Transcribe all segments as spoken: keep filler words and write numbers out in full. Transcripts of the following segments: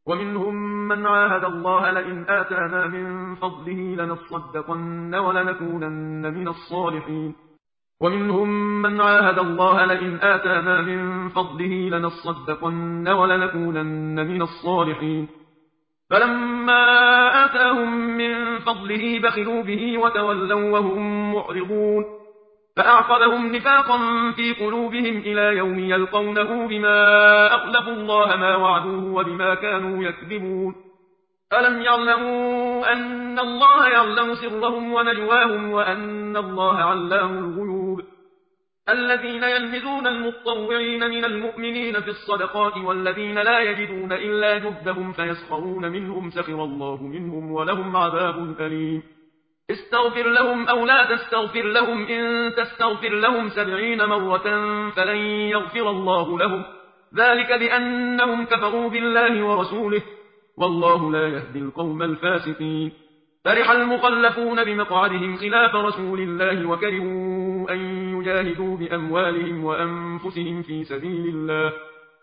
ومنهم من عاهد الله لئن آتانا من فضله لنصدقن ولنكونن من الصالحين ومنهم من عاهد الله لئن آتانا من فضله لنصدقن ولنكونن من الصالحين فلما آتاهم من فضله بخلوا به وتولوا وهم معرضون فأعقبهم نفاقا في قلوبهم إلى يوم يلقونه بما أخلفوا الله ما وعدوه وبما كانوا يكذبون ألم يعلموا أن الله يعلم سرهم ونجواهم وأن الله علام الغيوب الذين يلمزون المتطوعين من المؤمنين في الصدقات والذين لا يجدون إلا جهدهم فيسخرون منهم سخر الله منهم ولهم عذاب أليم استغفر لهم أو لا تستغفر لهم إن تستغفر لهم سبعين مرة فلن يغفر الله لهم ذلك بأنهم كفروا بالله ورسوله والله لا يهدي القوم الفاسقين فرح المخلفون بمقعدهم خلاف رسول الله وكرهوا أن يجاهدوا بأموالهم وأنفسهم في سبيل الله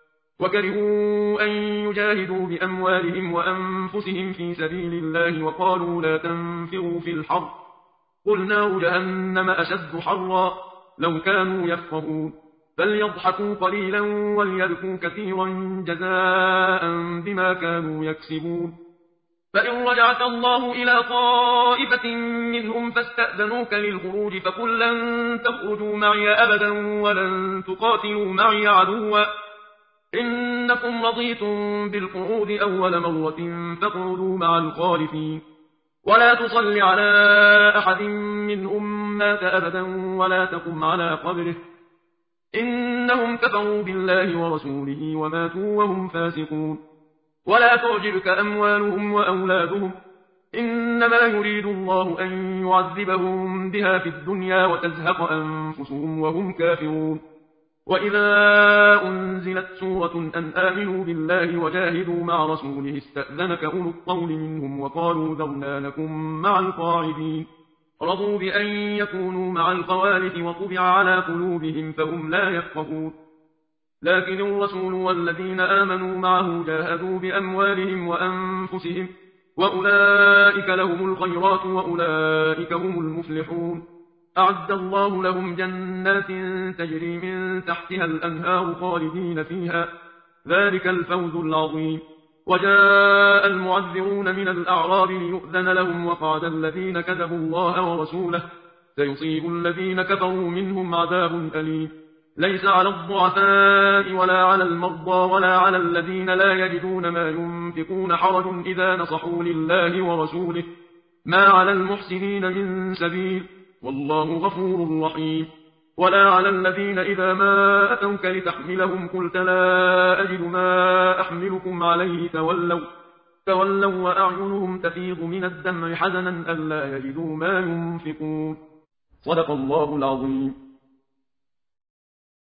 وكرهوا أن يجاهدوا بأموالهم وأنفسهم في سبيل الله وقالوا لا تنفروا في الحر قل نار جهنم أشد حرا لو كانوا يفقهون فليضحكوا قليلا وليبكوا كثيرا جزاء بما كانوا يكسبون فإن رجعك الله إلى طائفة منهم فاستأذنوك للخروج فقل لن تخرجوا معي أبدا ولن تقاتلوا معي عدوا إنكم رضيتم بالقعود أول مرة فاقعدوا مع الخالفين ولا تصل على أحد منهم مات أبدا ولا تقم على قبره إنهم كفروا بالله ورسوله وماتوا وهم فاسقون ولا تعجبك أموالهم وأولادهم إنما يريد الله أن يعذبهم بها في الدنيا وتزهق أنفسهم وهم كافرون وإذا أنزلت سورة أن آمنوا بالله وجاهدوا مع رسوله استأذنك أولو الطول منهم وقالوا ذرنا لكم مع القاعدين رضوا بأن يكونوا مع الخوالف وطبع على قلوبهم فهم لا يفقهون لكن الرسول والذين آمنوا معه جاهدوا بأموالهم وأنفسهم وأولئك لهم الخيرات وأولئك هم المفلحون أعد الله لهم جنات تجري من تحتها الأنهار خالدين فيها ذلك الفوز العظيم وجاء المعذرون من الأعراب ليؤذن لهم وقعد الذين كذبوا الله ورسوله سيصيب الذين كفروا منهم عذاب أليم ليس على الضعفاء ولا على المرضى ولا على الذين لا يجدون ما ينفقون حرج إذا نصحوا لله ورسوله ما على المحسنين من سبيل والله غفور رحيم ولا على الذين إذا ما أتوك لتحملهم قلت لا أجد ما أحملكم عليه تولوا تولوا وأعينهم تفيض من الدمع حزنا ألا يجدوا ما ينفقون صدق الله العظيم.